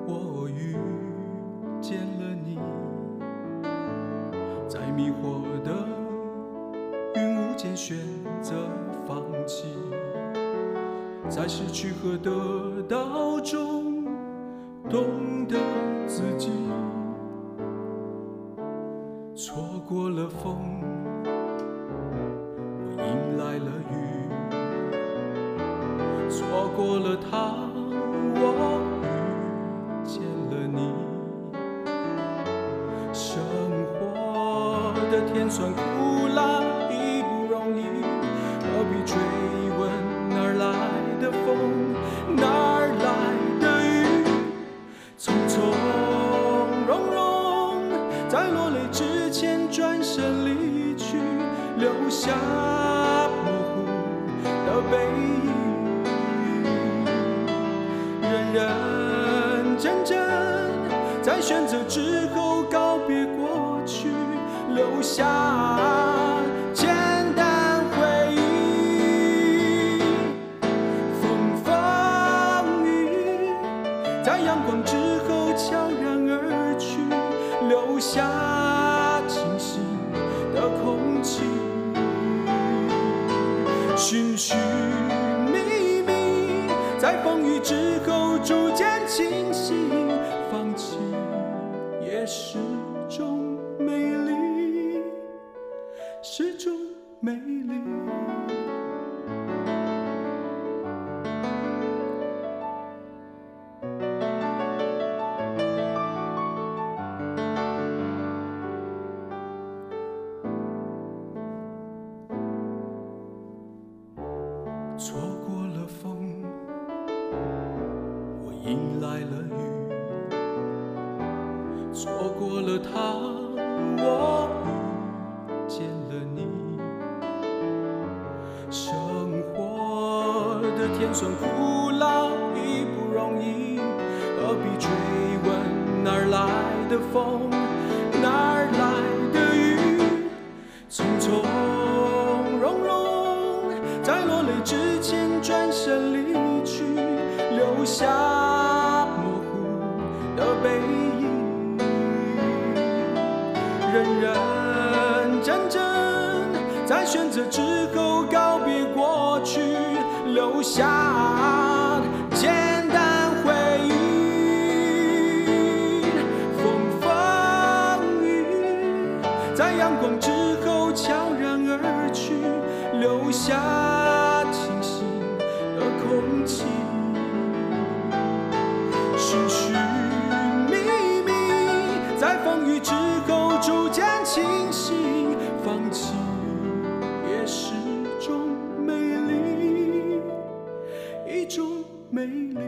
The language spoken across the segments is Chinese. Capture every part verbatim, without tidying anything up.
我遇见了你，在迷惑的云雾间选择放弃，在失去和得到中懂得自己，错过了风，我迎来了雨，错过了他，我遇见了你。生活的甜酸苦辣已不容易，何必追问哪儿来的风，哪儿来的雨？从从容容，在落泪之前转身离去，留下模糊的背影。认认真真，在选择之后告别过去，留下简单回忆。风风雨雨，在阳光之后悄然而去，留下清新的空气。寻寻觅觅，在风雨之后逐渐清晰，放弃也是种美丽，是种美丽。错过了风，我迎来了雨，错过了他，我遇见了你。生活的甜酸苦辣已不容易，何必追问哪儿来的风，哪儿来的雨？从从容容，在落泪之前转身离去，留下模糊的背影。认认真真，在选择之后告别过去，留下简单回忆。风风雨雨，在阳光之后悄然而去，留下清新的空气。寻寻觅觅，在风雨之后逐渐清晰，放弃也是种美丽，一种美丽。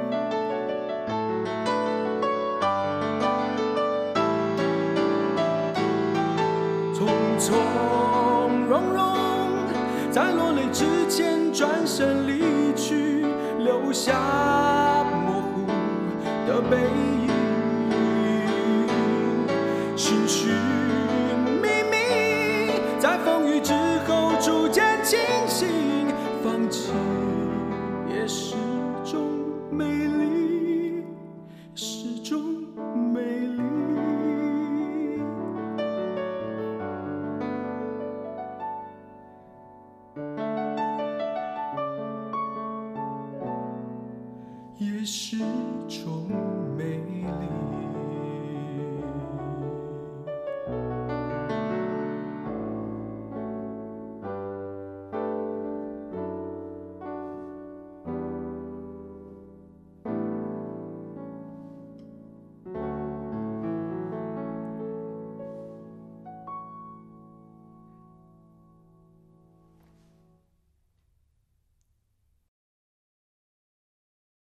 从从容容，在落泪之前转身离去，留下模糊的背影。寻寻觅觅，在风雨之后逐渐清醒，放弃也是种美丽，是种美丽。也是种美丽。